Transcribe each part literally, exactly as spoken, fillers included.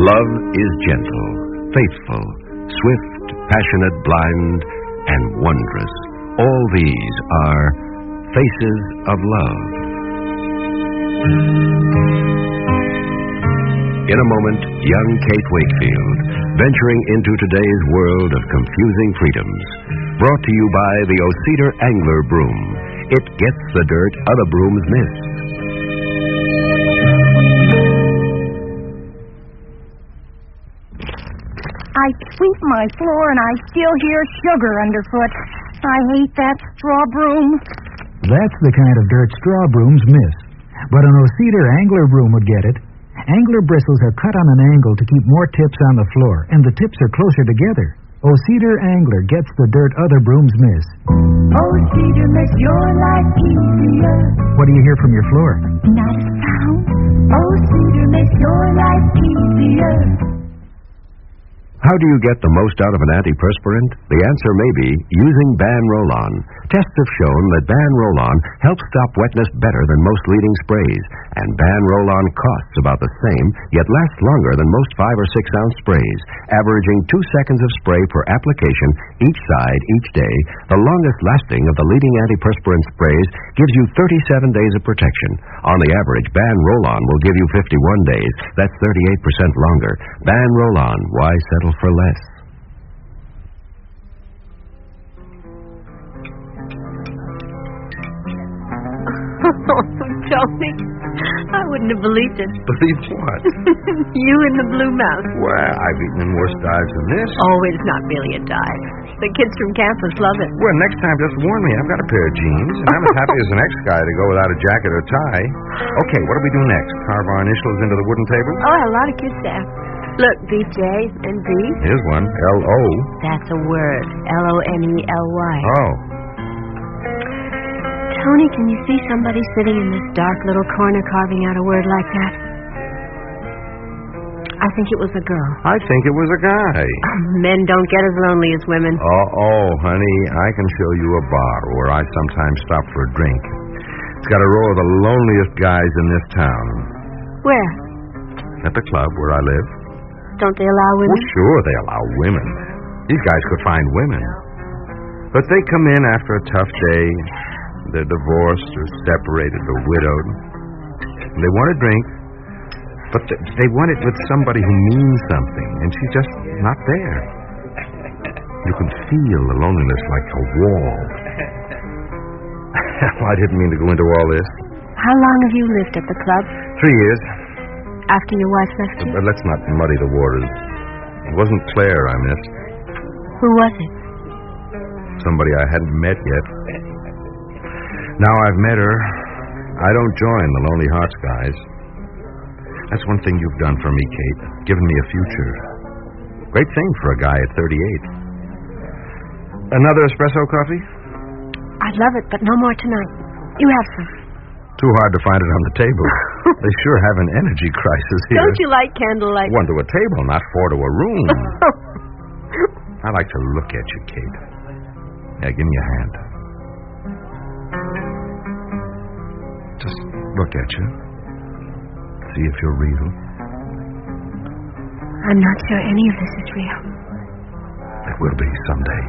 Love is gentle, faithful, swift, passionate, blind, and wondrous. All these are faces of love. In a moment, young Kate Wakefield, venturing into today's world of confusing freedoms. Brought to you by the O'Cedar Angler Broom. It gets the dirt other brooms miss. I sweep my floor and I still hear sugar underfoot. I hate that straw broom. That's the kind of dirt straw brooms miss. But an O'Cedar Angler Broom would get it. Angler bristles are cut on an angle to keep more tips on the floor, and the tips are closer together. O'Cedar Angler gets the dirt other brooms miss. O'Cedar makes your life easier. What do you hear from your floor? Not a sound. O'Cedar makes your life easier. How do you get the most out of an antiperspirant? The answer may be using Ban Roll-On. Tests have shown that Ban Roll-On helps stop wetness better than most leading sprays. And Ban Roll-On costs about the same, yet lasts longer than most five or six ounce sprays, averaging two seconds of spray per application each side each day. The longest lasting of the leading antiperspirant sprays gives you thirty-seven days of protection. On the average, Ban Roll-On will give you fifty-one days. That's thirty-eight percent longer. Ban Roll-On. Why settle for less? Oh, Tony, I wouldn't have believed it. Believed what? You and the blue mouse. Well, I've eaten in worse dives than this. Oh, it's not really a dive. The kids from campus love it. Well, next time just warn me. I've got a pair of jeans, and I'm as happy as an ex-guy to go without a jacket or tie. Okay, what do we do next? Carve our initials into the wooden table? Oh, a lot of kids there. Look, B J and B. Here's one. L O. That's a word. L O N E L Y. Oh. Tony, can you see somebody sitting in this dark little corner carving out a word like that? I think it was a girl. I think it was a guy. Oh, men don't get as lonely as women. Oh, oh, honey, I can show you a bar where I sometimes stop for a drink. It's got a row of the loneliest guys in this town. Where? At the club where I live. Don't they allow women? Well, sure, they allow women. These guys could find women. But they come in after a tough day. They're divorced or separated or widowed. They want a drink, but they want it with somebody who means something, and she's just not there. You can feel the loneliness like a wall. I didn't mean to go into all this. How long have you lived at the club? Three years. After your wife left you? But let's not muddy the waters. It wasn't Claire I missed. Who was it? Somebody I hadn't met yet. Now I've met her, I don't join the Lonely Hearts guys. That's one thing you've done for me, Kate. Given me a future. Great thing for a guy at thirty-eight. Another espresso coffee? I'd love it, but no more tonight. You have some. Too hard to find it on the table. They sure have an energy crisis here. Don't you like candlelight? One to a table, not four to a room. I like to look at you, Kate. Yeah, give me a hand. Just look at you. See if you're real. I'm not sure any of this is real. It will be someday.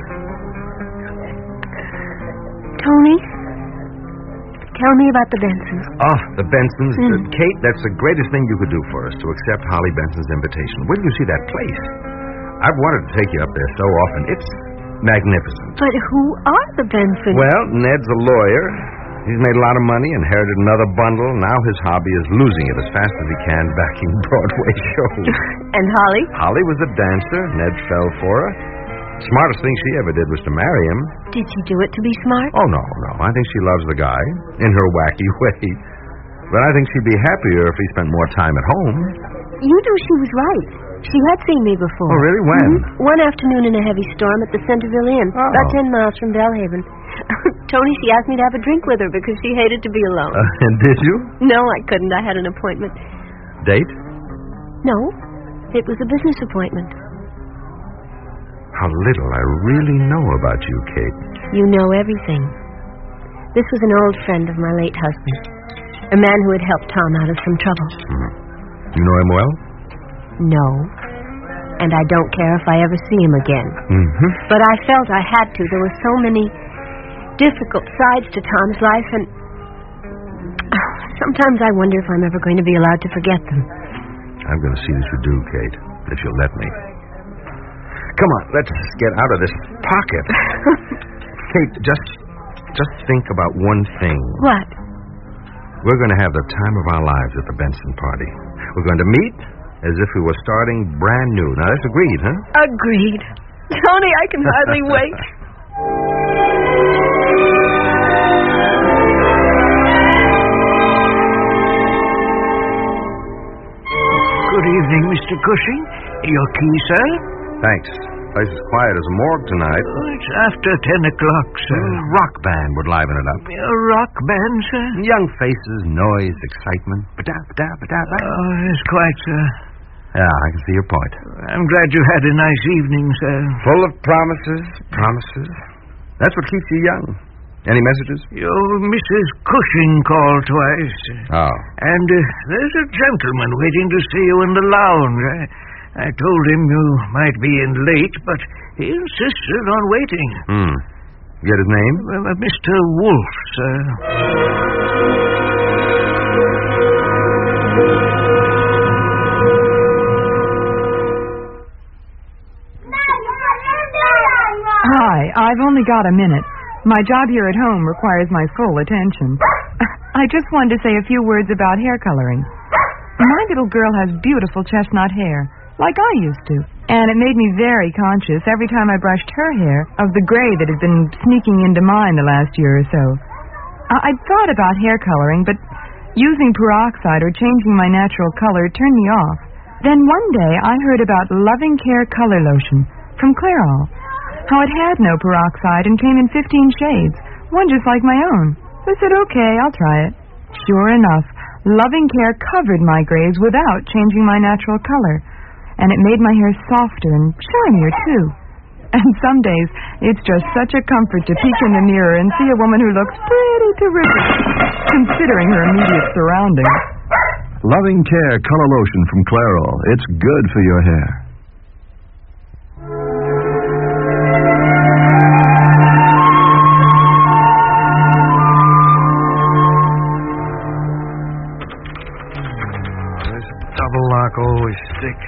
Tony, tell me about the Bensons. Ah, the Bensons. Mm. Uh, Kate, that's the greatest thing you could do for us, to accept Holly Benson's invitation. When do you see that place? I've wanted to take you up there so often. It's magnificent. But who are the Bensons? Well, Ned's a lawyer. He's made a lot of money, inherited another bundle. Now his hobby is losing it as fast as he can backing Broadway shows. And Holly? Holly was a dancer. Ned fell for her. Smartest thing she ever did was to marry him. Did she do it to be smart? Oh, no, no. I think she loves the guy in her wacky way. But I think she'd be happier if he spent more time at home. You knew she was right. She had seen me before. Oh, really? When? Mm-hmm. One afternoon in a heavy storm at the Centerville Inn, oh. about ten miles from Bellhaven. Tony, she asked me to have a drink with her because she hated to be alone. Uh, and did you? No, I couldn't. I had an appointment. Date? No, it was a business appointment. How little I really know about you, Kate. You know everything. This was an old friend of my late husband. A man who had helped Tom out of some trouble. Mm-hmm. You know him well? No. And I don't care if I ever see him again. Mm-hmm. But I felt I had to. There were so many difficult sides to Tom's life, and sometimes I wonder if I'm ever going to be allowed to forget them. I'm going to see that you do, Kate, if you'll let me. Come on, let's get out of this pocket. Kate, just just think about one thing. What? We're going to have the time of our lives at the Benson party. We're going to meet as if we were starting brand new. Now, that's agreed, huh? Agreed. Tony, I can hardly wait. Good evening, Mister Cushing. Your key, sir? Thanks. Place is quiet as a morgue tonight. Oh, it's after ten o'clock, sir. A rock band would liven it up. A rock band, sir? Young faces, noise, excitement. Ba-da, ba-da, ba-da, ba. Oh, yes, quite, sir. Yeah, I can see your point. I'm glad you had a nice evening, sir. Full of promises, promises. That's what keeps you young. Any messages? Your Missus Cushing called twice. Oh. And uh, there's a gentleman waiting to see you in the lounge. I, I told him you might be in late, but he insisted on waiting. Hmm. Get his name? Well, uh, Mister Wolfe, sir. Hi, I've only got a minute. My job here at home requires my full attention. I just wanted to say a few words about hair coloring. My little girl has beautiful chestnut hair, like I used to, and it made me very conscious every time I brushed her hair of the gray that had been sneaking into mine the last year or so. I- I'd thought about hair coloring, but using peroxide or changing my natural color turned me off. Then one day I heard about Loving Care Color Lotion from Clairol. How it had no peroxide and came in fifteen shades, one just like my own. So I said, okay, I'll try it. Sure enough, Loving Care covered my grays without changing my natural color. And it made my hair softer and shinier, too. And some days, it's just such a comfort to peek in the mirror and see a woman who looks pretty terrific, considering her immediate surroundings. Loving Care Color Lotion from Clairol. It's good for your hair. Double lock always sticks.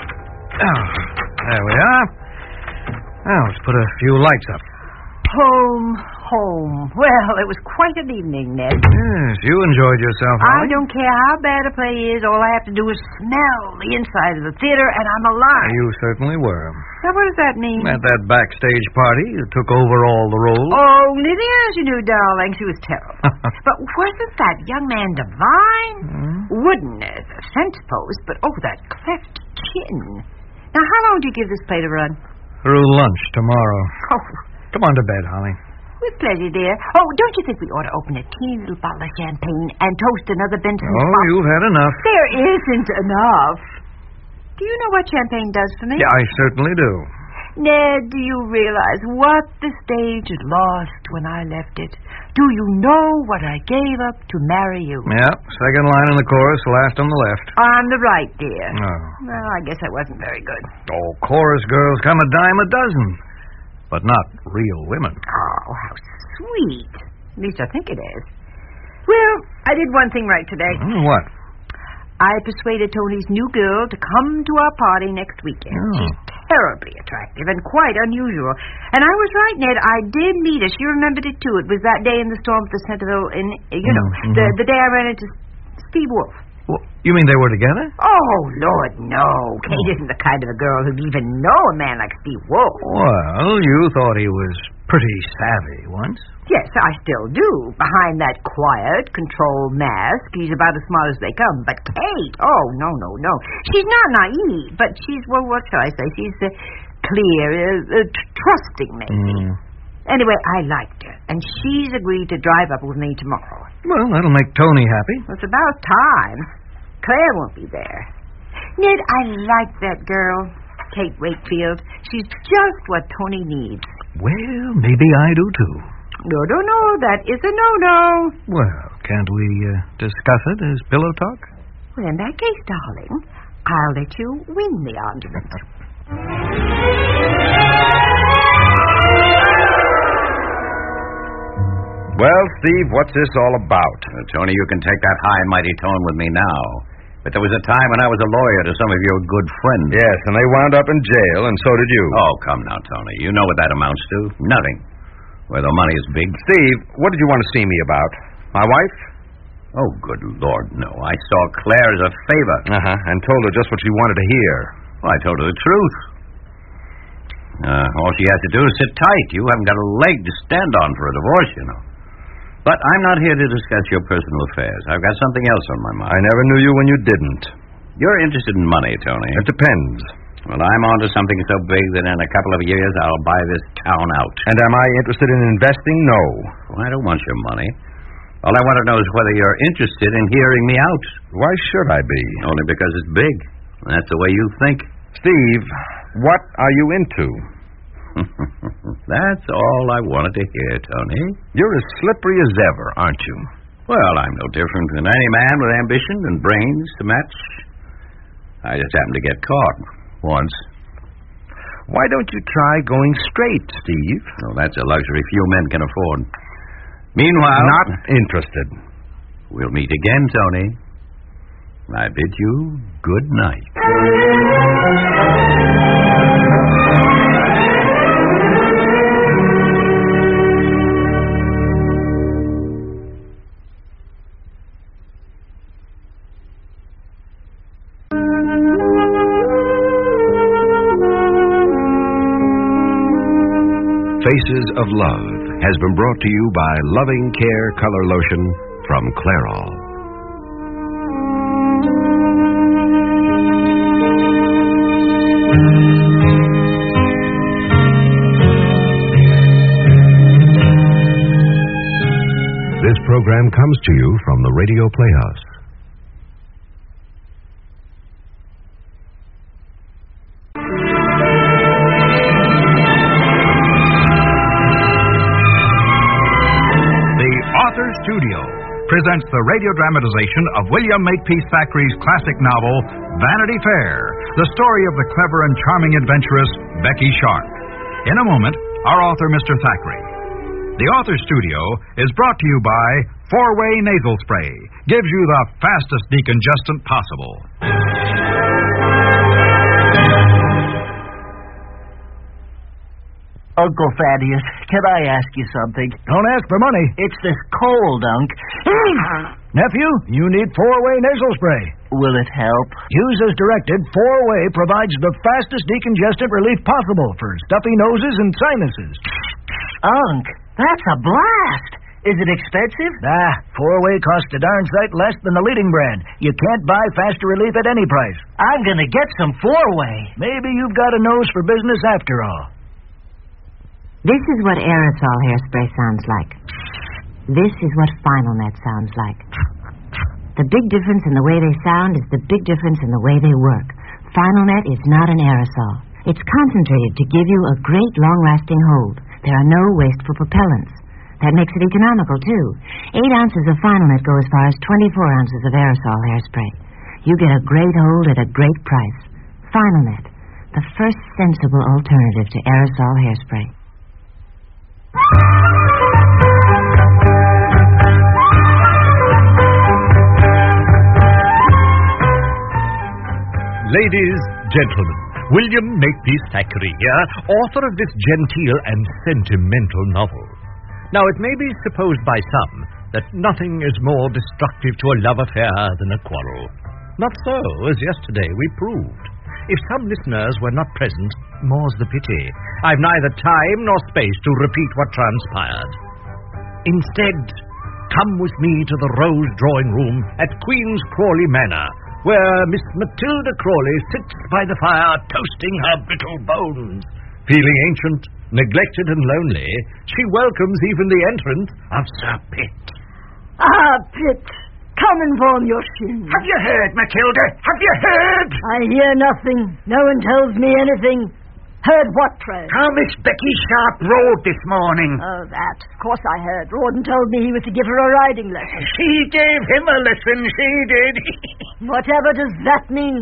Oh, there we are. Now, let's put a few lights up. Home, home. Well, it was quite an evening, Ned. Yes, you enjoyed yourself, I Holly. don't care how bad a play is. All I have to do is smell the inside of the theater, and I'm alive. You certainly were. Now, what does that mean? At that backstage party, you took over all the roles. Oh, Lydia, as you knew, darling, she was terrible. But wasn't that young man divine? Hmm? Wooden as a fence post, but oh, that cleft chin. Now, how long do you give this play to run? Through lunch tomorrow. Oh, Come on to bed, Holly. with pleasure, dear. Oh, don't you think we ought to open a teeny little bottle of champagne and toast another Benson? Oh, Pop? you've had enough. There isn't enough. Do you know what champagne does for me? Yeah, I certainly do. Ned, do you realize what the stage had lost when I left it? Do you know what I gave up to marry you? Yeah, second line in the chorus, last on the left. On the right, dear. Oh. Well, I guess I wasn't very good. Oh, chorus girls come a dime a dozen. But not real women. Oh, how sweet. At least I think it is. Well, I did one thing right today. Hmm, what? I persuaded Tony's new girl to come to our party next weekend. Oh. She's terribly attractive and quite unusual. And I was right, Ned. I did meet her. She remembered it, too. It was that day in the storm at the Centerville, in, you know, Mm-hmm. the, the day I ran into Steve Wolfe. Well, you mean they were together? Oh, Lord, no. Kate isn't the kind of a girl who'd even know a man like Steve Wolfe. Well, you thought he was pretty savvy once. Yes, I still do. Behind that quiet, controlled mask, he's about as smart as they come. But Kate, oh, no, no, no. She's not naive, but she's, well, what shall I say? She's uh, clear, uh, uh, t- trusting, maybe. Mm. Anyway, I liked her, and she's agreed to drive up with me tomorrow. Well, that'll make Tony happy. It's about time. Claire won't be there. Ned, I like that girl, Kate Wakefield. She's just what Tony needs. Well, maybe I do, too. No, no, no, that is a no-no. Well, can't we uh, discuss it as pillow talk? Well, in that case, darling, I'll let you win the argument. Well, Steve, what's this all about? Uh, Tony, you can take that high and mighty tone with me now. But there was a time when I was a lawyer to some of your good friends. Yes, and they wound up in jail, and so did you. Oh, come now, Tony. You know what that amounts to. Nothing. Where the money is big. Steve, what did you want to see me about? My wife? Oh, good Lord, no. I saw Claire as a favor. Uh-huh, and told her just what she wanted to hear. Well, I told her the truth. Uh, all she has to do is sit tight. You haven't got a leg to stand on for a divorce, you know. But I'm not here to discuss your personal affairs. I've got something else on my mind. I never knew you when you didn't. You're interested in money, Tony. It depends. Well, I'm on to something so big that in a couple of years I'll buy this town out. And am I interested in investing? No. Well, I don't want your money. All I want to know is whether you're interested in hearing me out. Why should I be? Only because it's big. That's the way you think. Steve, what are you into? That's all I wanted to hear, Tony. You're as slippery as ever, aren't you? Well, I'm no different than any man with ambition and brains to match. I just happened to get caught once. Why don't you try going straight, Steve? Well, that's a luxury few men can afford. Meanwhile... Not interested. We'll meet again, Tony. I bid you good night. Faces of Love has been brought to you by Loving Care Color Lotion from Clairol. This program comes to you from the Radio Playhouse. Studio presents the radio dramatization of William Makepeace Thackeray's classic novel, Vanity Fair, the story of the clever and charming adventuress, Becky Sharp. In a moment, our author, Mister Thackeray. The Author Studio is brought to you by Four-Way Nasal Spray. Gives you the fastest decongestant possible. Uncle Thaddeus, can I ask you something? Don't ask for money. It's this cold, Unc. Nephew, you need Four-Way Nasal Spray. Will it help? Use as directed, Four-Way provides the fastest decongestant relief possible for stuffy noses and sinuses. Unc, that's a blast. Is it expensive? Nah, Four-Way costs a darn sight less than the leading brand. You can't buy faster relief at any price. I'm gonna get some Four-Way. Maybe you've got a nose for business after all. This is what aerosol hairspray sounds like. This is what Final Net sounds like. The big difference in the way they sound is the big difference in the way they work. Final Net is not an aerosol. It's concentrated to give you a great long-lasting hold. There are no wasteful propellants. That makes it economical, too. Eight ounces of Final Net go as far as twenty-four ounces of aerosol hairspray. You get a great hold at a great price. Final Net, the first sensible alternative to aerosol hairspray. Ladies, gentlemen, William Makepeace Thackeray here, author of this genteel and sentimental novel. Now, it may be supposed by some that nothing is more destructive to a love affair than a quarrel. Not so, as yesterday we proved. If some listeners were not present, more's the pity. I've neither time nor space to repeat what transpired. Instead, come with me to the Rose Drawing Room at Queen's Crawley Manor, where Miss Matilda Crawley sits by the fire toasting her brittle bones. Feeling ancient, neglected, and lonely, she welcomes even the entrance of Sir Pitt. Ah, Pitt, come inform your shin. Have you heard, Matilda? Have you heard? I hear nothing. No one tells me anything. Heard what, pray? How Miss Becky Sharp rode this morning. Oh, that. Of course I heard. Rawdon told me he was to give her a riding lesson. She gave him a lesson, she did. Whatever does that mean?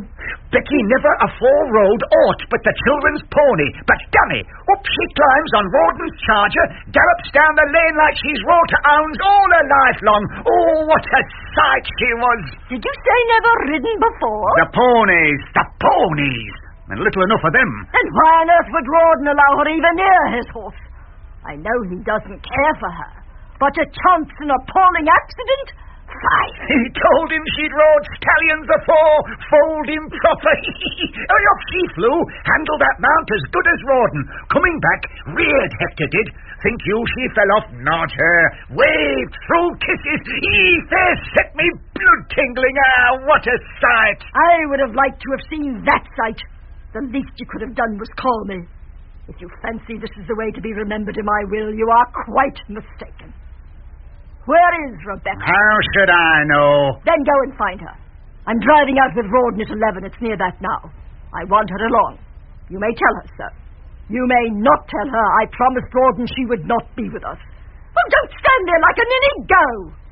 Becky never afore rode aught but the children's pony, but damme, up she climbs on Rawdon's charger, gallops down the lane like she's rode to hounds all her life long. Oh, what a sight she was! Did you say never ridden before? The ponies, the ponies, and little enough of them. And why on earth would Rawdon allow her even near his horse? I know he doesn't care for her, but a chance in an appalling accident? Fine. He told him she'd rode stallions afore, foaled him proper. Oh, up she flew, handled that mount as good as Rawdon. Coming back, reared Hector did. Think you she fell off? Not her. Waved, threw kisses. He fair set me blood tingling. Ah, what a sight. I would have liked to have seen that sight. The least you could have done was call me. If you fancy this is the way to be remembered in my will, you are quite mistaken. Where is Rebecca? How should I know? Then go and find her. I'm driving out with Rawdon at eleven. It's near that now. I want her along. You may tell her, sir. You may not tell her I promised Rawdon she would not be with us. Well, don't stand there like a ninny. Go!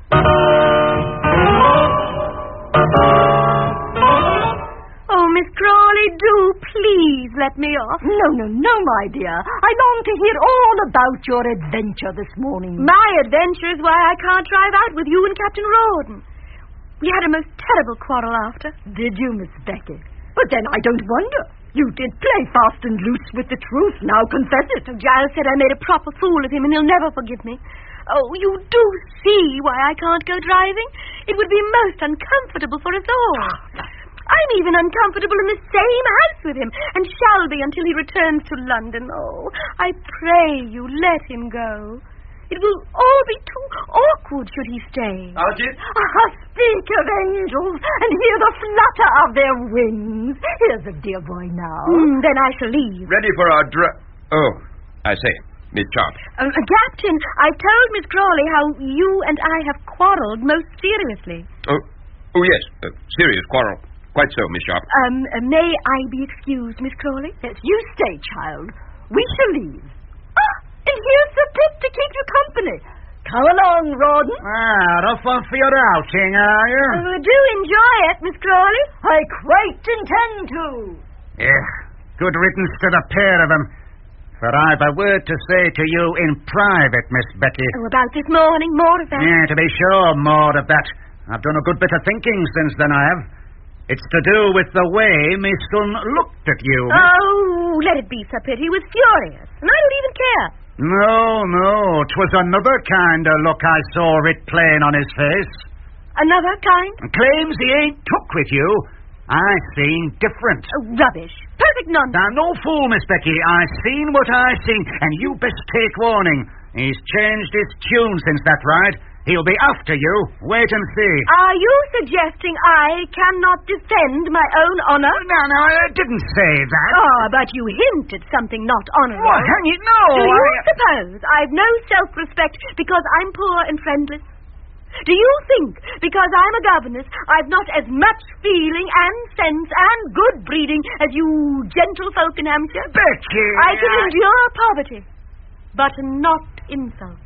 Oh, Miss Crawley, do please let me off. No, no, no, my dear. I long to hear all about your adventure this morning. My adventure is why I can't drive out with you and Captain Rawdon. We had a most terrible quarrel after. Did you, Miss Becky? But then I don't wonder. You did play fast and loose with the truth. Now confess it. Giles said I made a proper fool of him and he'll never forgive me. Oh, you do see why I can't go driving? It would be most uncomfortable for us all. I'm even uncomfortable in the same house with him, and shall be until he returns to London. Oh, I pray you let him go. It will all be too awkward should he stay. Algy? Ah, speak of angels, and hear the flutter of their wings. Here's a dear boy now. Mm, then I shall leave. Ready for our dr... Oh, I say, Miss Sharp. Uh, Captain, I told Miss Crawley how you and I have quarrelled most seriously. Oh, oh yes, uh, serious quarrel. Quite so, Miss Sharp. Um, uh, may I be excused, Miss Crawley? Yes, you stay, child. We shall leave. Ah, and here's the pit to keep you company. Come along, Rawdon. Ah, off on for your outing, are you? Uh, do enjoy it, Miss Crawley. I quite intend to. Yeah, good riddance to the pair of them. For I've a word to say to you in private, Miss Becky. Oh, about this morning, more of that. Yeah, to be sure, more of that. I've done a good bit of thinking since then, I have. It's to do with the way me son looked at you. Miss. Oh, let it be, Sir Pitt. He was furious, and I don't even care. No, no, 'twas another kind of look I saw writ plain on his face. Another kind? And claims he ain't took with you. I seen different. Oh, rubbish. Perfect nonsense. Now, no fool, Miss Becky. I seen what I seen, and you best take warning. He's changed his tune since that ride. He'll be after you. Wait and see. Are you suggesting I cannot defend my own honour? No, no, I didn't say that. Ah, but you hint at something not honourable. What, hang it, no. Do you I... suppose I've no self-respect because I'm poor and friendless? Do you think because I'm a governess I've not as much feeling and sense and good breeding as you gentlefolk in Hampshire? Becky! I can endure poverty, but not insult.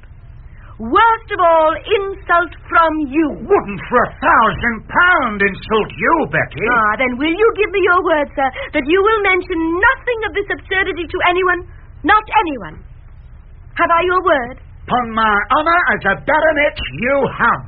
Worst of all, insult from you. Wouldn't for a thousand pound insult you, Becky. Ah, then will you give me your word, sir, that you will mention nothing of this absurdity to anyone? Not anyone. Have I your word? Upon my honour as a baronet, you have.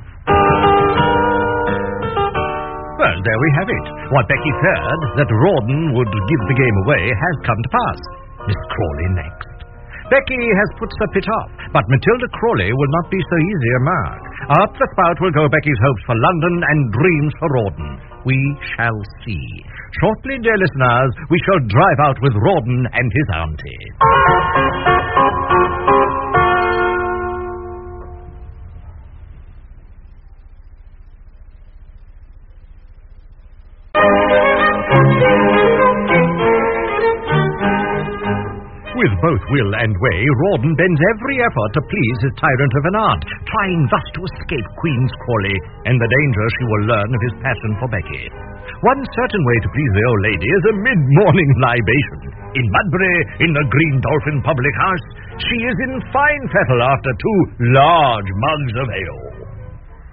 Well, there we have it. What Becky feared, that Rawdon would give the game away, has come to pass. Miss Crawley next. Becky has put Sir Pitt off, but Matilda Crawley will not be so easy a mark. Up the spout will go Becky's hopes for London and dreams for Rawdon. We shall see. Shortly, dear listeners, we shall drive out with Rawdon and his auntie. With both will and way, Rawdon bends every effort to please his tyrant of an aunt, trying thus to escape Queen's Crawley and the danger she will learn of his passion for Becky. One certain way to please the old lady is a mid-morning libation. In Mudbury, in the Green Dolphin public house, she is in fine fettle after two large mugs of ale.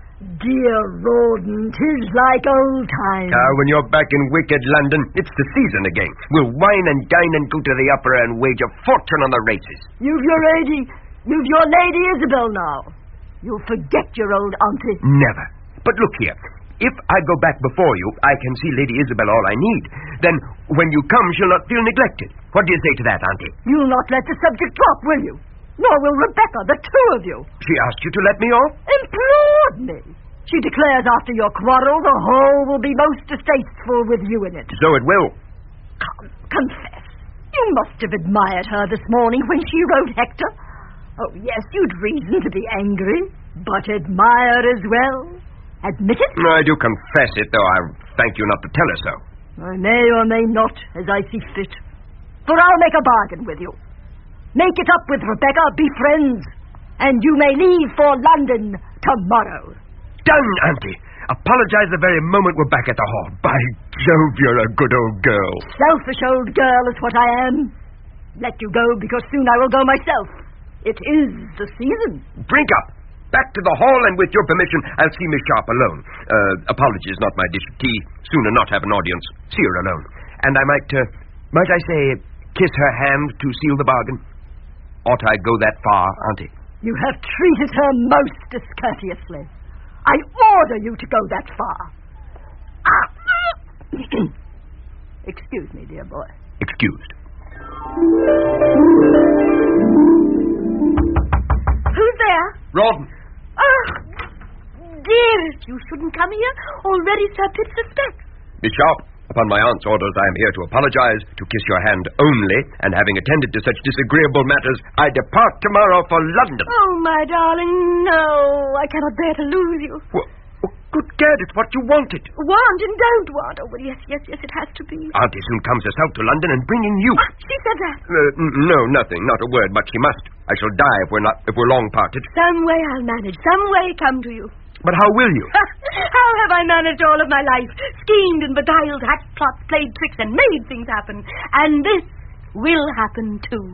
dear Rawdon, 'tis like old times. Ah, when you're back in wicked London, it's the season again. We'll wine and dine and go to the opera and wager fortune on the races. You've your lady, you've your Lady Isabel now. You'll forget your old auntie. Never. But look here. If I go back before you, I can see Lady Isabel all I need. Then, when you come, she'll not feel neglected. What do you say to that, Auntie? You'll not let the subject drop, will you? Nor will Rebecca, the two of you. She asked you to let me off? Implored me. She declares after your quarrel, the whole will be most distasteful with you in it. So it will. Come, confess. You must have admired her this morning when she wrote Hector. Oh, yes, you'd reason to be angry, but admire as well. Admit it? I do confess it, though I thank you not to tell her so. I may or may not, as I see fit. For I'll make a bargain with you. Make it up with Rebecca, be friends, and you may leave for London tomorrow. Done, Auntie. Apologize the very moment we're back at the hall. By Jove, you're a good old girl. Selfish old girl is what I am. Let you go because soon I will go myself. It is the season. Drink up. Back to the hall, and with your permission, I'll see Miss Sharp alone. Uh, apologies, not my dish of tea. Sooner not have an audience. See her alone. And I might, uh, might I say, kiss her hand to seal the bargain? Ought I go that far, Auntie? You have treated her most discourteously. I order you to go that far. Ah. Excuse me, dear boy. Excused. Who's there? Rawdon. Oh, dearest, you shouldn't come here. Already Sir Pitt suspects. Miss Sharp, upon my aunt's orders, I am here to apologize, to kiss your hand only, and having attended to such disagreeable matters, I depart tomorrow for London. Oh, my darling, no. I cannot bear to lose you. Well, oh, good gad, it's what you wanted. Want and don't want. Oh, well, yes, yes, yes, it has to be. Auntie soon comes herself to London and bringing you. Ah, she said that. Uh, n- no, nothing, not a word, but she must. I shall die if we're not, if we're long parted. Some way I'll manage. Some way come to you. But how will you? How have I managed all of my life? Schemed and beguiled, hacked plots, played tricks, and made things happen. And this will happen too.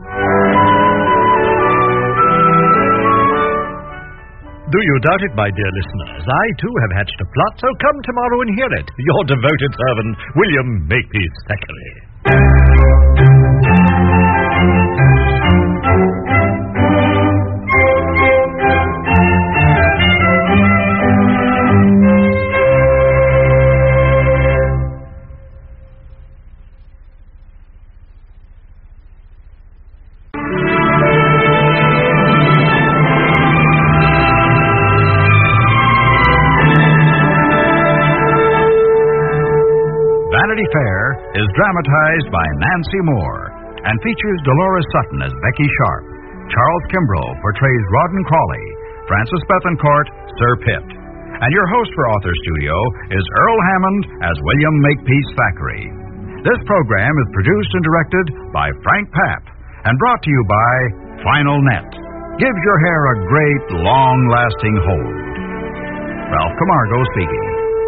Do you doubt it, my dear listeners? I, too, have hatched a plot, so come tomorrow and hear it. Your devoted servant, William Makepeace Thackeray. Vanity Fair is dramatized by Nancy Moore and features Dolores Sutton as Becky Sharp. Charles Kimbrough portrays Rawdon Crawley, Francis Bethencourt, Sir Pitt. And your host for Author Studio is Earl Hammond as William Makepeace Thackeray. This program is produced and directed by Frank Papp and brought to you by Final Net. Gives your hair a great, long-lasting hold. Ralph Camargo speaking.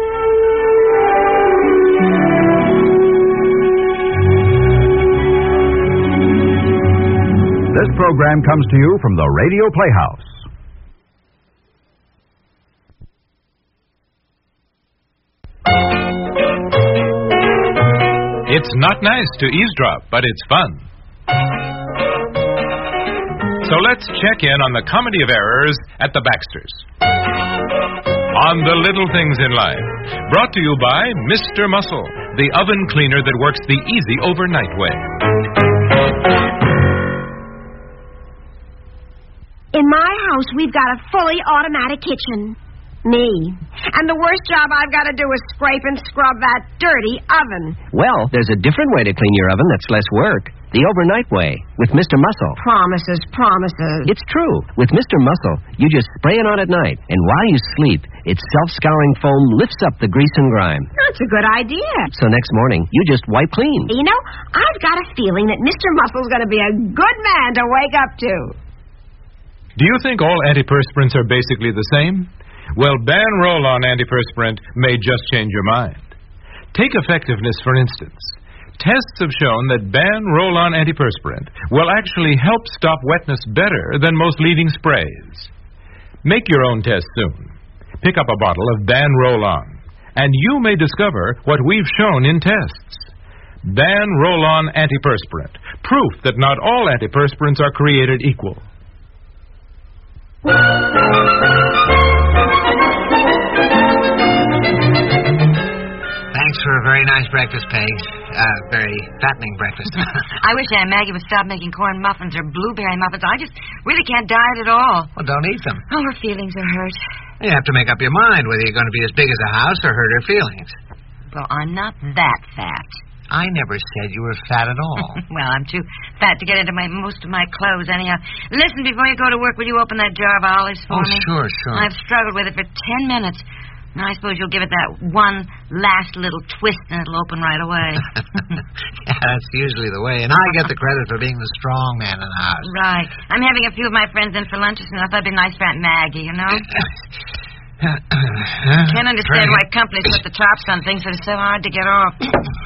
This program comes to you from the Radio Playhouse. It's not nice to eavesdrop, but it's fun. So let's check in on the comedy of errors at the Baxters. On the little things in life. Brought to you by Mister Muscle, the oven cleaner that works the easy overnight way. In my house, we've got a fully automatic kitchen. Me. And the worst job I've got to do is scrape and scrub that dirty oven. Well, there's a different way to clean your oven that's less work. The overnight way, with Mister Muscle. Promises, promises. It's true. With Mister Muscle, you just spray it on at night, and while you sleep, its self-scouring foam lifts up the grease and grime. That's a good idea. So next morning, you just wipe clean. You know, I've got a feeling that Mister Muscle's going to be a good man to wake up to. Do you think all antiperspirants are basically the same? Well, Ban Roll-On antiperspirant may just change your mind. Take effectiveness, for instance. Tests have shown that Ban Roll-On antiperspirant will actually help stop wetness better than most leading sprays. Make your own test soon. pick up a bottle of Ban Roll-On, and you may discover what we've shown in tests. Ban Roll-On Antiperspirant, proof that not all antiperspirants are created equal. Thanks for a very nice breakfast, Paige. Uh, very fattening breakfast. I wish Aunt Maggie would stop making corn muffins or blueberry muffins. I just really can't diet at all. Well, don't eat them. Oh, her feelings are hurt. You have to make up your mind whether you're going to be as big as a house or hurt her feelings. Well, I'm not that fat. I never said you were fat at all. Well, I'm too fat to get into my most of my clothes anyhow. Listen, before you go to work, will you open that jar of olives for oh, me? sure, sure. I've struggled with it for ten minutes. Now, I suppose you'll give it that one last little twist and it'll open right away. Yeah, that's usually the way. And I get the credit for being the strong man in the house. Right. I'm having a few of my friends in for lunch, and I thought it'd be nice for Aunt Maggie, you know? Can't understand why companies put the tops on things that are so hard to get off.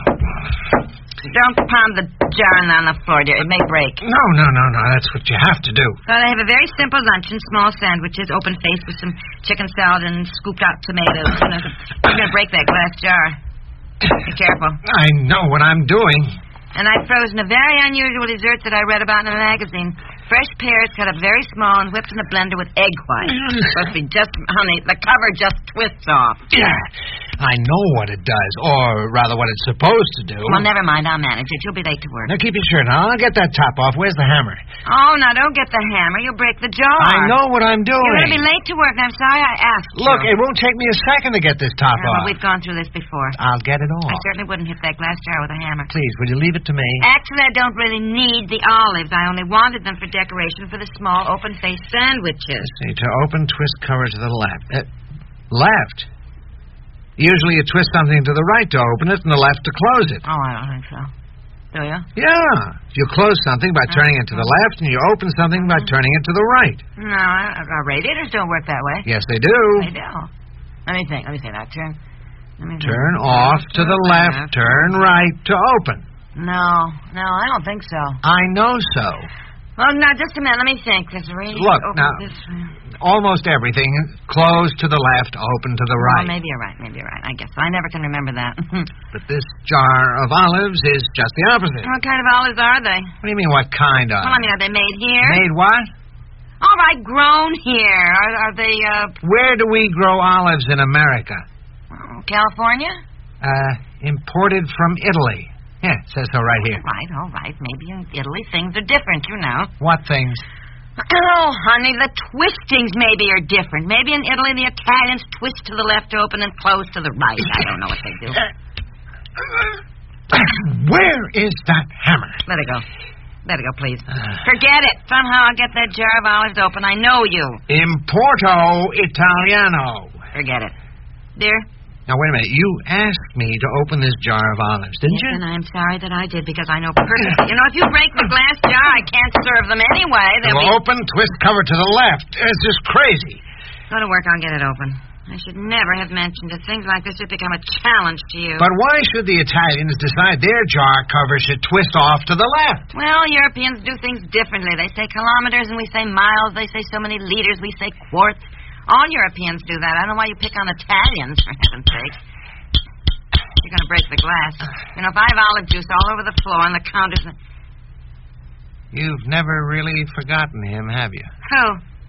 Don't pound the jar on the floor, dear. It may break. No, no, no, no. That's what you have to do. Well, I have a very simple luncheon, small sandwiches, open faced with some chicken salad and scooped out tomatoes. You know, I'm going to break that glass jar. Be careful. I know what I'm doing. And I've frozen a very unusual dessert that I read about in a magazine. Fresh pears cut up very small and whipped in a blender with egg white. Supposed to be just, honey, the cover just twists off. Yeah, I know what it does, or rather what it's supposed to do. Well, never mind, I'll manage it. You'll be late to work. Now, keep your shirt on. I'll get that top off. Where's the hammer? Oh, now, don't get the hammer. You'll break the jar. I know what I'm doing. You're going to be late to work, and I'm sorry I asked you. Look, it won't take me a second to get this top yeah, off. Well, we've gone through this before. I'll get it off. I certainly wouldn't hit that glass jar with a hammer. Please, will you leave it to me? Actually, I don't really need the olives. I only wanted them for decoration for the small, open-faced sandwiches. See, to open, twist cover to the left. Uh, left? Usually you twist something to the right to open it and the left to close it. Oh, I don't think so. Do you? Yeah. You close something by turning it to the left, and you open something by turning it to the right. No, our radiators don't work that way. Yes, they do. They do. Let me think. Let me think. Now, turn. Let me turn think. off to the left, turn right to open. No, no, I don't think so. I know so. Well, now, just a minute. Let me think. There's a radiator. Look, open now, this way. Almost everything closed to the left, open to the right. Well, maybe you're right. Maybe you're right. I guess. I never can remember that. But this jar of olives is just the opposite. What kind of olives are they? What do you mean, what kind of? Well, I mean, are they made here? Made what? All right, grown here. Are, are they, uh... Where do we grow olives in America? Oh, California? Uh, imported from Italy. Yeah, it says so right here. All right, all right. Maybe in Italy things are different, you know. What things? Oh, honey, the twistings maybe are different. Maybe in Italy the Italians twist to the left to open and close to the right. I don't know what they do. Where is that hammer? Let it go. Let it go, please. Forget it. Somehow I'll get that jar of olives open. I know you. Importo Italiano. Forget it. Dear? Now, wait a minute. You asked me to open this jar of olives, didn't yes, you? and I'm sorry that I did, because I know perfectly. You know, if you break the glass jar, I can't serve them anyway. They'll be... Well, open, twist cover to the left. It's just crazy. Go to work, I'll get it open. I should never have mentioned it. Things like this should become a challenge to you. But why should the Italians decide their jar cover should twist off to the left? Well, Europeans do things differently. They say kilometers and we say miles. They say so many liters, we say quarts. All Europeans do that. I don't know why you pick on Italians, for heaven's sake. You're going to break the glass. You know, if I have olive juice all over the floor and the counters... And... You've never really forgotten him, have you? Who?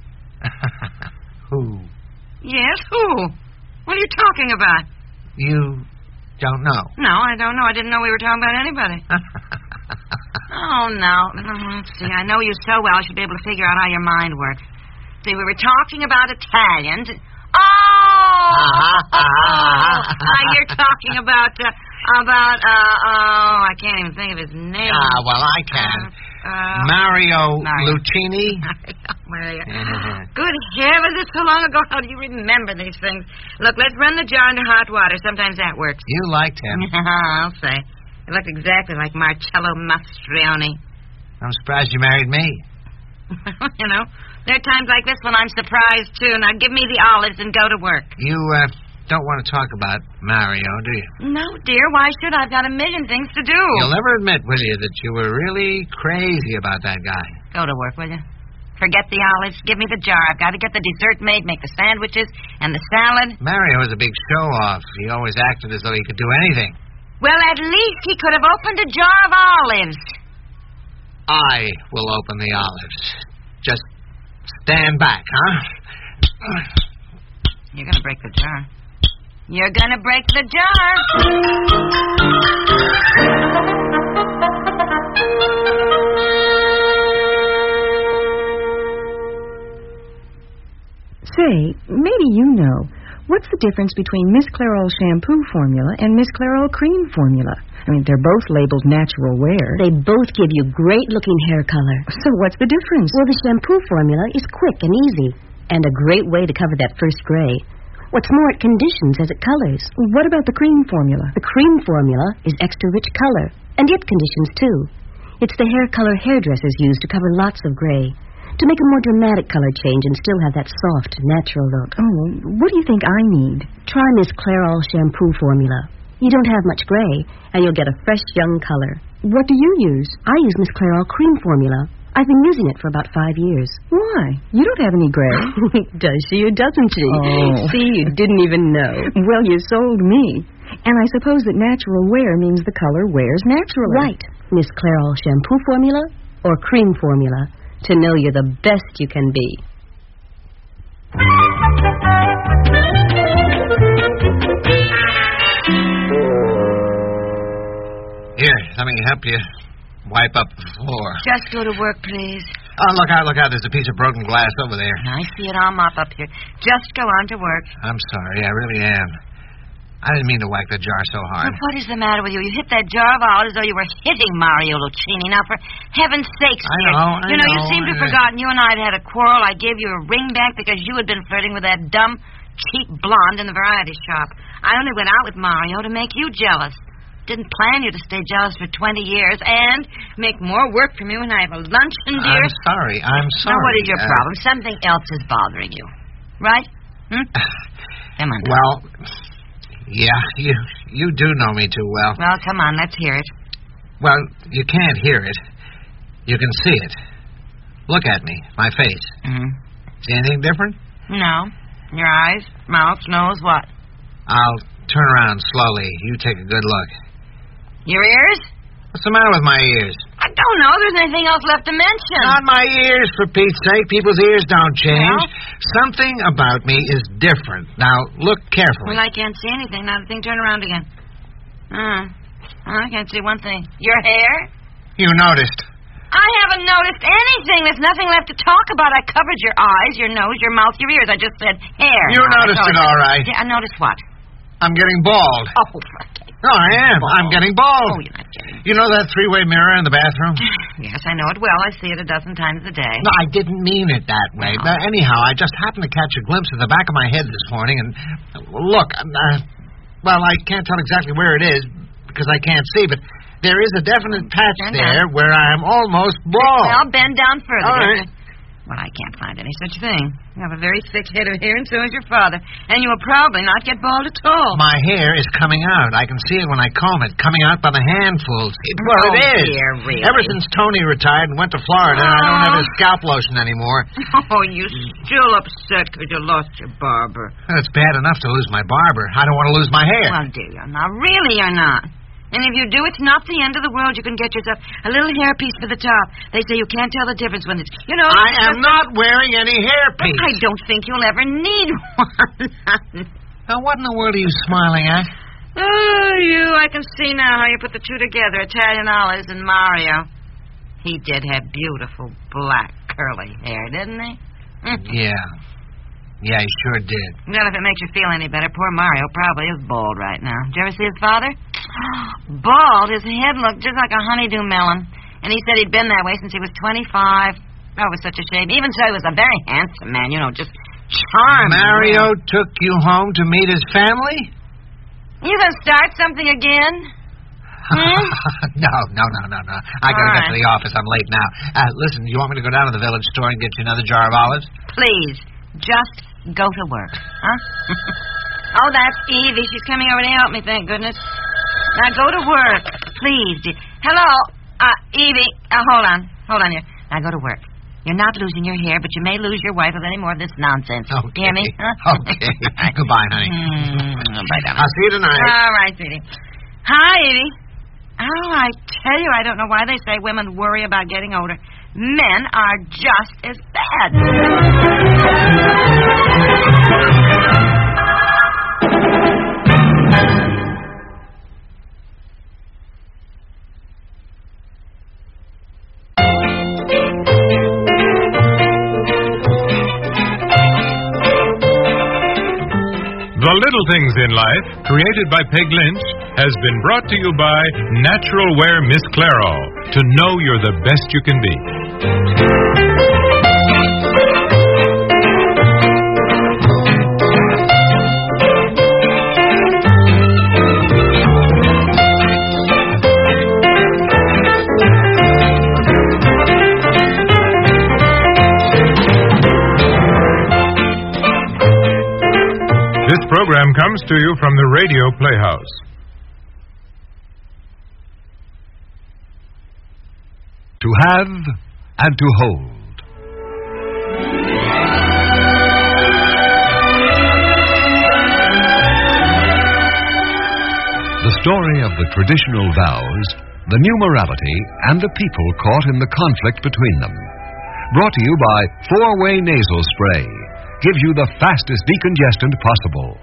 Who? Yes, who? What are you talking about? You don't know. No, I don't know. I didn't know we were talking about anybody. Oh, no. Let's see. I know you so well, I should be able to figure out how your mind works. See, we were talking about Italians. Oh! uh, you're talking about, uh, about, uh, oh, I can't even think of his name. Ah, uh, well, I can. Uh, uh, Mario, Mario Lucchini. Mario. Good heavens, it's so long ago. How do you remember these things? Look, let's run the jar into hot water. Sometimes that works. You liked him. I'll say. He looked exactly like Marcello Mastroianni. I'm surprised you married me. You know, there are times like this when I'm surprised, too. Now, give me the olives and go to work. You, uh, don't want to talk about Mario, do you? No, dear. Why should I? I've got a million things to do. You'll never admit, will you, that you were really crazy about that guy? Go to work, will you? Forget the olives. Give me the jar. I've got to get the dessert made, make the sandwiches, and the salad. Mario was a big show-off. He always acted as though he could do anything. Well, at least he could have opened a jar of olives. I will open the olives. Just stand back, huh? You're going to break the jar. You're going to break the jar. Say, maybe you know. What's the difference between Miss Clairol shampoo formula and Miss Clairol cream formula? I mean, they're both labeled natural wear. They both give you great-looking hair color. So what's the difference? Well, the shampoo formula is quick and easy, and a great way to cover that first gray. What's more, it conditions as it colors. What about the cream formula? The cream formula is extra rich color, and it conditions, too. It's the hair color hairdressers use to cover lots of gray, to make a more dramatic color change and still have that soft, natural look. Oh, what do you think I need? Try Miss Clairol shampoo formula. You don't have much gray, and you'll get a fresh, young color. What do you use? I use Miss Clairol cream formula. I've been using it for about five years. Why? You don't have any gray. Does she or doesn't she? Oh. See, you didn't even know. Well, you sold me. And I suppose that natural wear means the color wears naturally. Right. Miss Clairol shampoo formula or cream formula, to know you're the best you can be. Here, let me help you wipe up the floor. Just go to work, please. Oh, look out, look out. There's a piece of broken glass over there. I see it. I'll mop up here. Just go on to work. I'm sorry. I really am. I didn't mean to whack the jar so hard. But what is the matter with you? You hit that jar of olives as though you were hitting Mario Lucchini. Now, for heaven's sakes, I dear. know, I You know, know, you seem to have I- forgotten you and I had had a quarrel. I gave you a ring back because you had been flirting with that dumb, cheap blonde in the variety shop. I only went out with Mario to make you jealous. Didn't plan you to stay jealous for twenty years and make more work from you when I have a luncheon, dear. I'm sorry. I'm sorry. Now, what is your Uh, problem? Something else is bothering you. Right? Hmm? Come on. Well, yeah, you you do know me too well. Well, come on, let's hear it. Well, you can't hear it. You can see it. Look at me, my face. Mm-hmm. See anything different? No. Your eyes, mouth, nose, what? I'll turn around slowly. You take a good look. Your ears? What's the matter with my ears? I don't know. There's anything else left to mention. Not my ears, for Pete's sake. People's ears don't change. Well? Something about me is different. Now, look carefully. Well, I can't see anything. Now the thing turn around again. Uh, I can't see one thing. Your hair? You noticed. I haven't noticed anything. There's nothing left to talk about. I covered your eyes, your nose, your mouth, your ears. I just said hair. You Now, noticed that's it all right. Yeah, I noticed what? I'm getting bald. Oh, for No, I am. Bald. I'm getting bald. Oh, you're not kidding. You know that three-way mirror in the bathroom? Yes, I know it well. I see it a dozen times a day. No, I didn't mean it that way. No. But anyhow, I just happened to catch a glimpse of the back of my head this morning, and uh, look, uh, well, I can't tell exactly where it is because I can't see, but there is a definite patch Bend there down. where I am almost bald. Well, bend down further. All dear. right. Well, I can't find any such thing. You have a very thick head of hair, and so is your father. And you will probably not get bald at all. My hair is coming out. I can see it when I comb it, coming out by the handfuls. It, well, Oh, it is. dear, really? Ever since Tony retired and went to Florida, I don't have his scalp lotion anymore. Oh, you still upset because you lost your barber. Well, it's bad enough to lose my barber. I don't want to lose my hair. Well, dear, you're not. Really, you're not. And if you do, it's not the end of the world. You can get yourself a little hairpiece for the top. They say you can't tell the difference when it's, you know... I am not wearing any hairpiece. I don't think you'll ever need one. Now, what in the world are you smiling at? Oh, you, I can see now how you put the two together, Italian olives and Mario. He did have beautiful black curly hair, didn't he? Yeah. Yeah, he sure did. Well, if it makes you feel any better, poor Mario probably is bald right now. Did you ever see his father? Bald. His head looked just like a honeydew melon. And he said he'd been that way since he was twenty-five. Oh, it was such a shame. Even so, he was a very handsome man, you know, just charming. Mario took you home to meet his family? You gonna start something again? Hmm? no, no, no, no, no. I gotta All get to right. the office. I'm late now. Uh, listen, you want me to go down to the village store and get you another jar of olives? Please, just go to work, huh? Oh, that's Evie. She's coming over to help me, thank goodness. Now go to work, please. dear. Hello, uh, Evie. Uh, hold on, hold on here. Now go to work. You're not losing your hair, but you may lose your wife with any more of this nonsense. Okay. Hear me? Okay. Goodbye, honey. Mm, bye, darling. I'll see you tonight. All right, sweetie. Hi, Edie. Oh, I tell you, I don't know why they say women worry about getting older. Men are just as bad. The Little Things in Life, created by Peg Lynch, has been brought to you by Natural Wear Miss Clairol, to know you're the best you can be. This program comes to you from the Radio Playhouse. To have and to hold. The story of the traditional vows, the new morality, and the people caught in the conflict between them. Brought to you by Four-Way Nasal Spray. Gives you the fastest decongestant possible.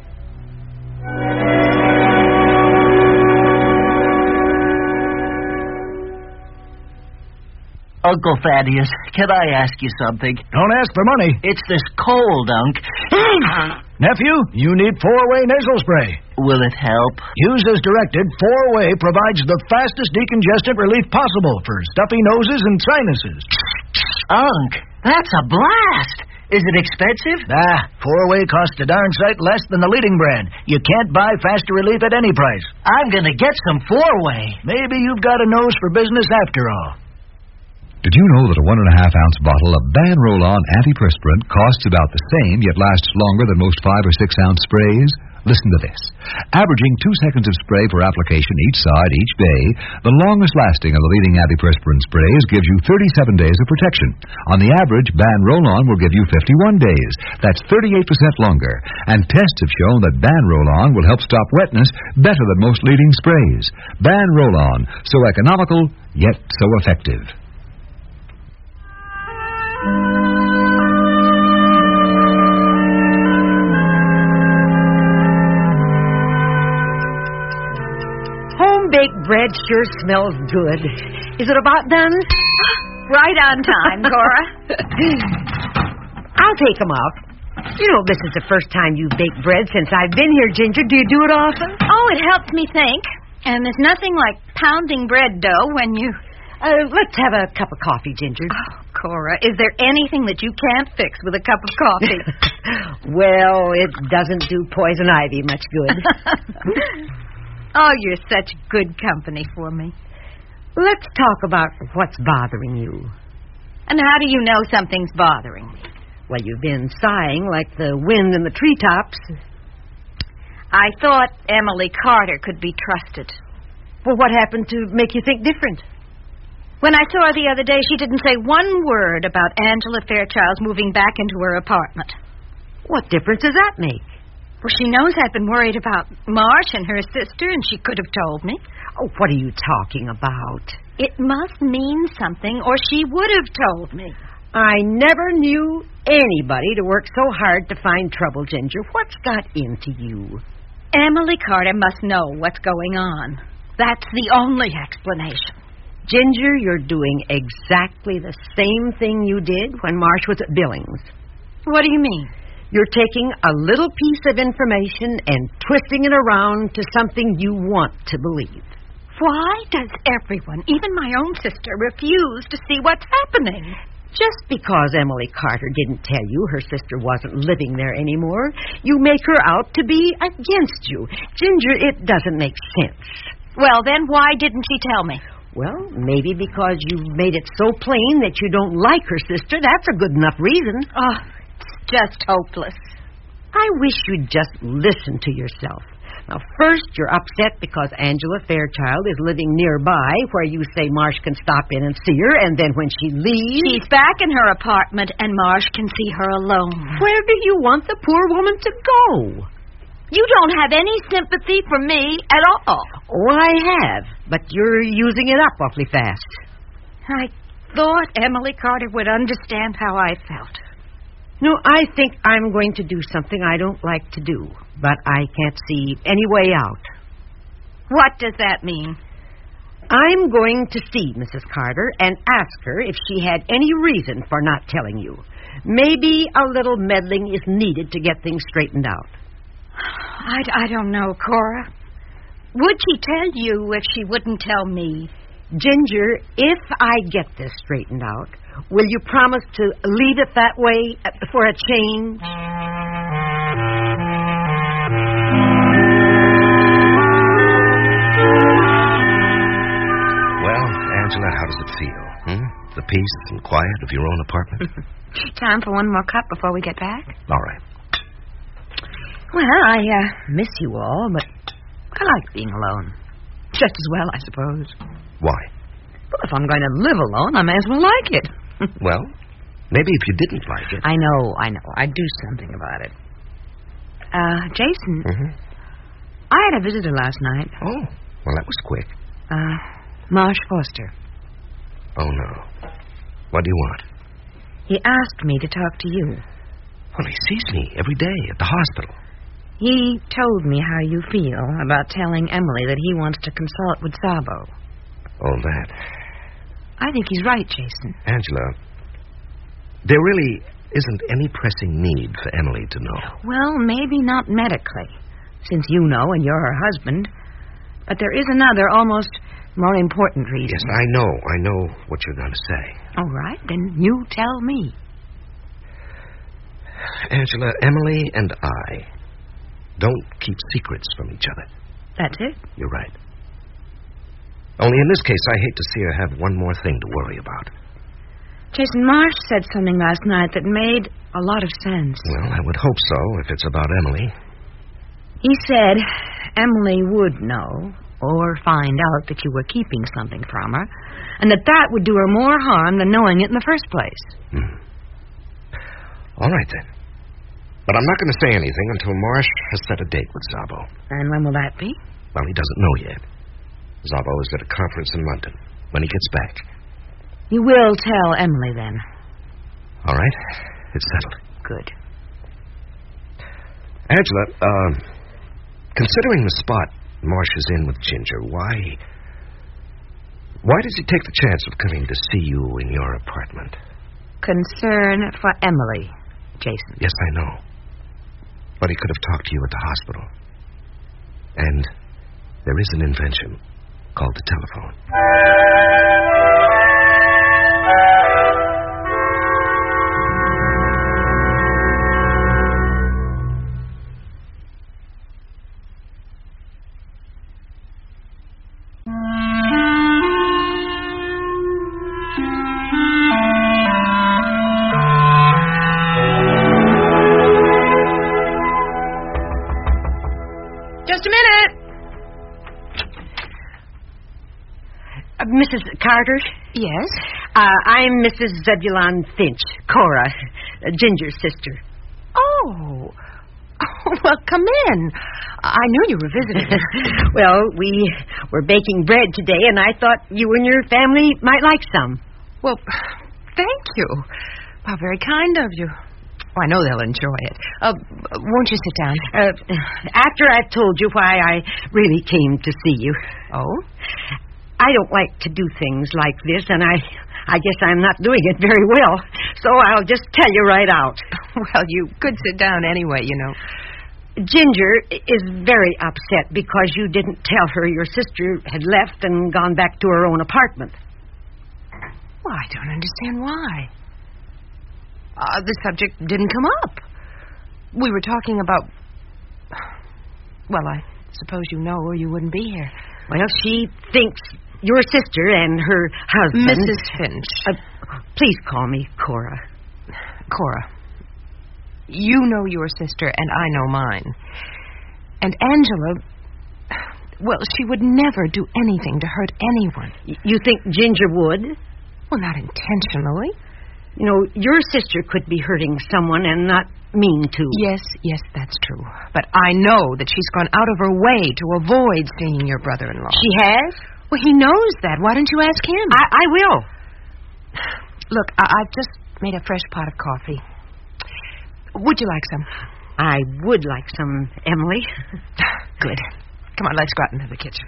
Uncle Thaddeus, can I ask you something? Don't ask for money. It's this cold, Unc. Nephew, you need Four-Way Nasal Spray. Will it help? Use as directed, Four-Way provides the fastest decongestant relief possible for stuffy noses and sinuses. Unc, that's a blast. Is it expensive? Ah, Four-Way costs a darn sight less than the leading brand. You can't buy faster relief at any price. I'm going to get some Four-Way. Maybe you've got a nose for business after all. Did you know that a one and a half ounce bottle of Ban Roll-On antiperspirant costs about the same, yet lasts longer than most five or six ounce sprays? Listen to this. Averaging two seconds of spray per application each side each day, the longest lasting of the leading antiperspirant sprays gives you thirty-seven days of protection. On the average, Ban Roll-On will give you fifty-one days. That's thirty-eight percent longer. And tests have shown that Ban Roll-On will help stop wetness better than most leading sprays. Ban Roll-On, so economical, yet so effective. Home-baked bread sure smells good. Is it about done? Right on time, Cora. I'll take them out. You know, this is the first time you've baked bread since I've been here, Ginger. Do you do it often? Oh, it helps me think. And there's nothing like pounding bread dough when you... Uh, let's have a cup of coffee, Ginger. Oh, Cora, is there anything that you can't fix with a cup of coffee? Well, it doesn't do poison ivy much good. Oh, you're such good company for me. Let's talk about what's bothering you. And how do you know something's bothering me? Well, you've been sighing like the wind in the treetops. I thought Emily Carter could be trusted. Well, what happened to make you think different? When I saw her the other day, she didn't say one word about Angela Fairchild's moving back into her apartment. What difference does that make? Well, she knows I've been worried about Marsh and her sister, and she could have told me. Oh, what are you talking about? It must mean something, or she would have told me. I never knew anybody to work so hard to find trouble, Ginger. What's got into you? Emily Carter must know what's going on. That's the only explanation. Ginger, you're doing exactly the same thing you did when Marsh was at Billings. What do you mean? You're taking a little piece of information and twisting it around to something you want to believe. Why does everyone, even my own sister, refuse to see what's happening? Just because Emily Carter didn't tell you her sister wasn't living there anymore, you make her out to be against you. Ginger, it doesn't make sense. Well, then why didn't she tell me? Well, maybe because you've made it so plain that you don't like her sister. That's a good enough reason. Oh, it's just hopeless. I wish you'd just listen to yourself. Now, first, you're upset because Angela Fairchild is living nearby, where you say Marsh can stop in and see her, and then when she leaves... She's back in her apartment, and Marsh can see her alone. Where do you want the poor woman to go? You don't have any sympathy for me at all. Oh, I have, but you're using it up awfully fast. I thought Emily Carter would understand how I felt. No, I think I'm going to do something I don't like to do, but I can't see any way out. What does that mean? I'm going to see Missus Carter and ask her if she had any reason for not telling you. Maybe a little meddling is needed to get things straightened out. I, I don't know, Cora. Would she tell you if she wouldn't tell me? Ginger, if I get this straightened out, will you promise to leave it that way for a change? Well, Angela, how does it feel? Hmm? The peace and quiet of your own apartment? Time for one more cup before we get back? All right. Well, I uh, miss you all, but I like being alone. Just as well, I suppose. Why? Well, if I'm going to live alone, I may as well like it. Well, maybe if you didn't like it. I know, I know. I'd do something about it. Uh, Jason, Mm-hmm. I had a visitor last night. Oh, well, that was quick. Uh, Marsh Foster. Oh, no. What do you want? He asked me to talk to you. Well, he sees me every day at the hospital. He told me how you feel about telling Emily that he wants to consult with Sabo. Oh, that. I think he's right, Jason. Angela, there really isn't any pressing need for Emily to know. Well, maybe not medically, since you know and you're her husband. But there is another, almost more important reason. Yes, I know. I know what you're going to say. All right, then you tell me. Angela, Emily and I don't keep secrets from each other. That's it? You're right. Only in this case, I hate to see her have one more thing to worry about. Jason, Marsh said something last night that made a lot of sense. Well, I would hope so, if it's about Emily. He said Emily would know, or find out that you were keeping something from her, and that that would do her more harm than knowing it in the first place. Hmm. All right, then. But I'm not going to say anything until Marsh has set a date with Sabo. And when will that be? Well, he doesn't know yet. Sabo is at a conference in London. When he gets back. You will tell Emily, then. All right. It's settled. Good. Angela, uh, considering the spot Marsh is in with Ginger, why... Why does he take the chance of coming to see you in your apartment? Concern for Emily, Jason. Yes, I know. But he could have talked to you at the hospital. And there is an invention called the telephone. Just a minute. Uh, Missus Carter? Yes? Uh, I'm Missus Zebulon Finch, Cora, uh, Ginger's sister. Oh. Oh, well, come in. I knew you were visiting. Well, we were baking bread today, and I thought you and your family might like some. Well, thank you. How very kind of you. Oh, I know they'll enjoy it. Uh, won't you sit down? Uh, after I've told you why I really came to see you. Oh? I don't like to do things like this, and I I guess I'm not doing it very well. So I'll just tell you right out. Well, you could sit down anyway, you know. Ginger is very upset because you didn't tell her your sister had left and gone back to her own apartment. Well, I don't understand why. Uh, the subject didn't come up. We were talking about... Well, I suppose you know or you wouldn't be here. Well, she thinks your sister and her husband... Missus Finch. Uh, please call me Cora. Cora. You know your sister and I know mine. And Angela Well, she would never do anything to hurt anyone. Y- you think Ginger would? Well, not intentionally. You know, your sister could be hurting someone and not mean to. Yes, yes, that's true. But I know that she's gone out of her way to avoid seeing your brother-in-law. She has? Well, he knows that. Why don't you ask him? I, I will. Look, I- I've just made a fresh pot of coffee. Would you like some? I would like some, Emily. Good. Come on, let's go out into the kitchen.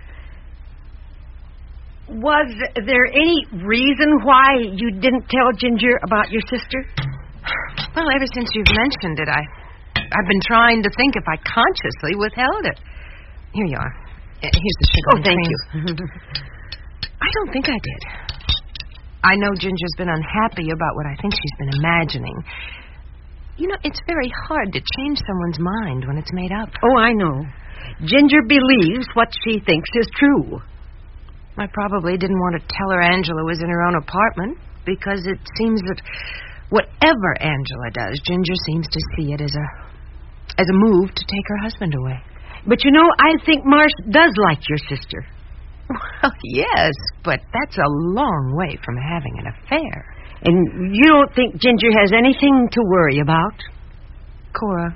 Was there any reason why you didn't tell Ginger about your sister? Well, ever since you've mentioned it, I, I've been trying to think if I consciously withheld it. Here you are. Here's the sugar. Oh, and thank cream. you. I don't think I did. I know Ginger's been unhappy about what I think she's been imagining. You know, it's very hard to change someone's mind when it's made up. Oh, I know. Ginger believes what she thinks is true. I probably didn't want to tell her Angela was in her own apartment because it seems that whatever Angela does, Ginger seems to see it as a as a move to take her husband away. But you know, I think Marsh does like your sister. Well, yes, but that's a long way from having an affair. And you don't think Ginger has anything to worry about? Cora,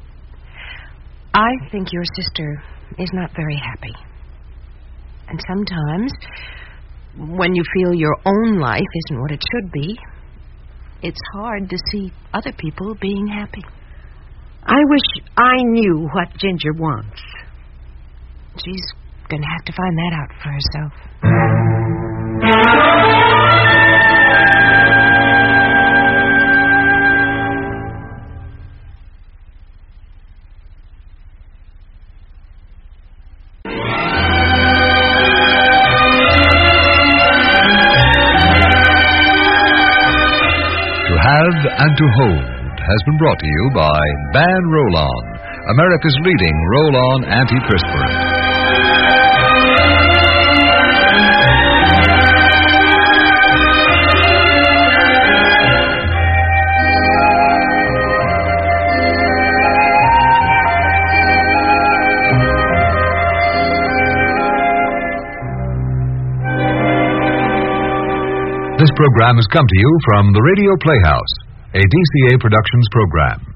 I think your sister is not very happy. And sometimes, when you feel your own life isn't what it should be, it's hard to see other people being happy. I wish I knew what Ginger wants. She's going to have to find that out for herself. Have and to Hold has been brought to you by Ban Roll-On, America's leading roll-on antiperspirant. This program has come to you from the Radio Playhouse, a D C A Productions program.